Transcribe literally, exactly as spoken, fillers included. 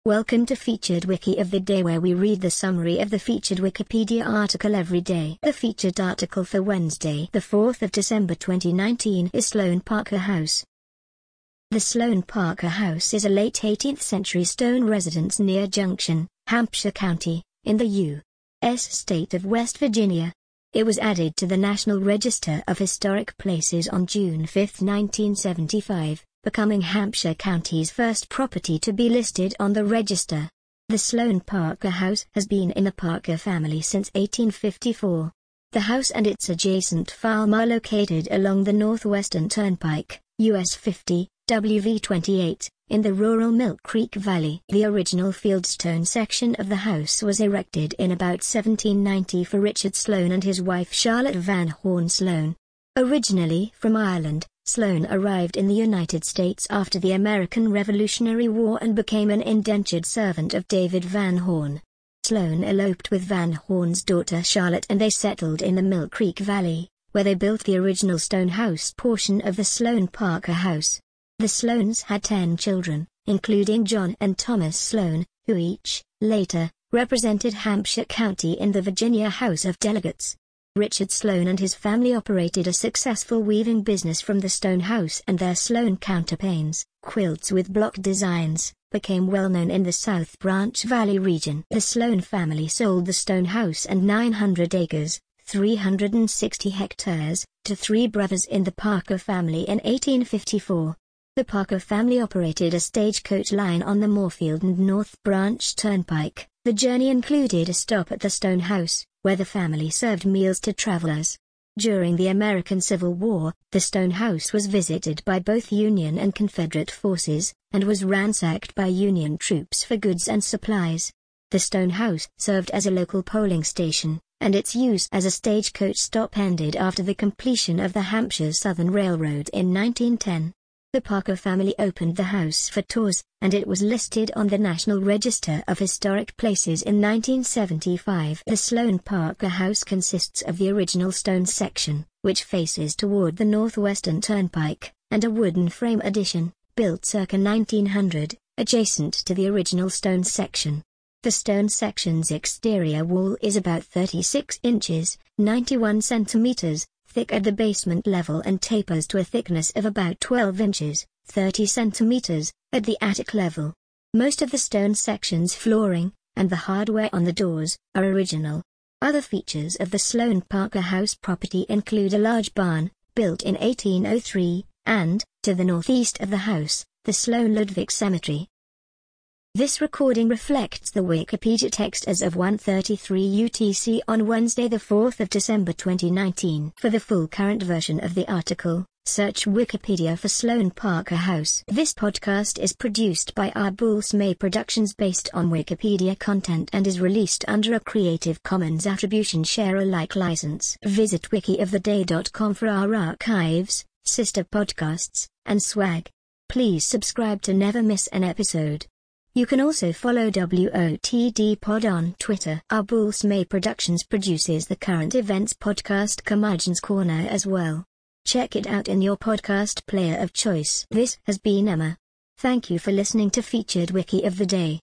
Welcome to Featured Wiki of the Day, where we read the summary of the featured Wikipedia article every day. The featured article for Wednesday, the fourth of December twenty nineteen is Sloane Parker House. The Sloane Parker House is a late eighteenth century stone residence near Junction, Hampshire County, in the U S state of West Virginia. It was added to the National Register of Historic Places on June fifth nineteen seventy-five, becoming Hampshire County's first property to be listed on the register. The Sloane Parker House has been in the Parker family since eighteen fifty-four. The house and its adjacent farm are located along the Northwestern Turnpike, U S fifty, W V twenty-eight, in the rural Milk Creek Valley. The original fieldstone section of the house was erected in about seventeen ninety for Richard Sloane and his wife Charlotte Van Horn Sloane. Originally from Ireland, Sloane arrived in the United States after the American Revolutionary War and became an indentured servant of David Van Horn. Sloane eloped with Van Horn's daughter Charlotte and they settled in the Milk Creek Valley, where they built the original stone house portion of the Sloane Parker House. The Sloanes had ten children, including John and Thomas Sloane, who each, later, represented Hampshire County in the Virginia House of Delegates. Richard Sloane and his family operated a successful weaving business from the stone house, and their Sloane counterpanes, quilts with block designs, became well known in the South Branch Valley region. The Sloane family sold the stone house and nine hundred acres, three hundred sixty hectares, to three brothers in the Parker family in eighteen fifty-four. The Parker family operated a stagecoach line on the Moorfield and North Branch Turnpike. The journey included a stop at the stone house, where the family served meals to travelers. During the American Civil War, the stone house was visited by both Union and Confederate forces, and was ransacked by Union troops for goods and supplies. The stone house served as a local polling station, and its use as a stagecoach stop ended after the completion of the Hampshire Southern Railroad in nineteen ten. The Parker family opened the house for tours, and it was listed on the National Register of Historic Places in nineteen seventy-five. The Sloane Parker House consists of the original stone section, which faces toward the Northwestern Turnpike, and a wooden frame addition, built circa nineteen hundred, adjacent to the original stone section. The stone section's exterior wall is about thirty-six inches, ninety-one centimeters, thick at the basement level and tapers to a thickness of about twelve inches, thirty centimeters, at the attic level. Most of the stone section's flooring, and the hardware on the doors, are original. Other features of the Sloane Parker House property include a large barn, built in eighteen oh three, and, to the northeast of the house, the Sloane Ludwig Cemetery. This recording reflects the Wikipedia text as of one thirty-three U T C on Wednesday the fourth of December twenty nineteen. For the full current version of the article, search Wikipedia for Sloane Parker House. This podcast is produced by Arbulse May Productions based on Wikipedia content and is released under a Creative Commons Attribution Share Alike license. Visit wiki of the day dot com for our archives, sister podcasts, and swag. Please subscribe to never miss an episode. You can also follow W O T D Pod on Twitter. Arbulse May Productions produces the current events podcast Curmudgeon's Corner as well. Check it out in your podcast player of choice. This has been Emma. Thank you for listening to Featured Wiki of the Day.